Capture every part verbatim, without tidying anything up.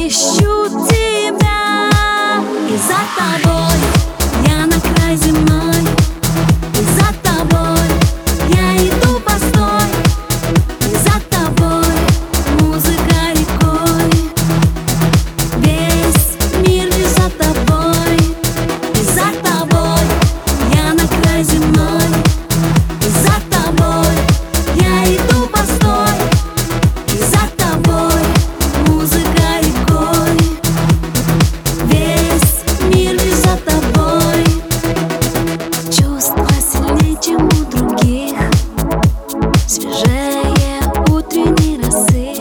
ищу тебя, и за тобой я на край земной, и за тобой я иду постой, и за тобой музыка рекой, весь мир лишь за тобой, и за тобой я на край земной, и за тобой я иду постой, и за тобой музыка рекой, весь мир лишь за тобой. Чувства сильнее, чем у других, свежее утренней росы.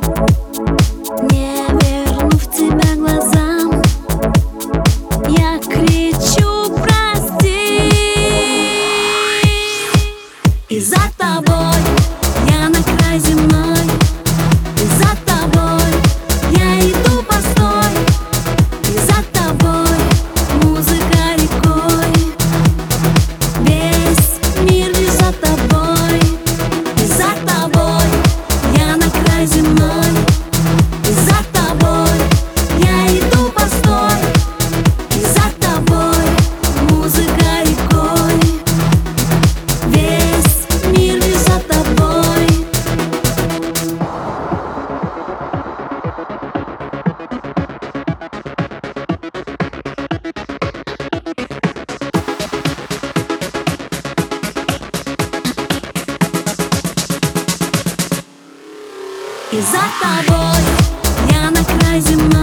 Не вернув тебя глазам, я кричу прости. И за тобой я на край земной, и за тобой я иду постой, и за тобой музыка рекой, весь мир лишь за тобой, и за тобой я на край земной, и за тобой я иду постой, и за тобой музыка рекой, весь мир лишь за тобой. И за тобой я на край земной.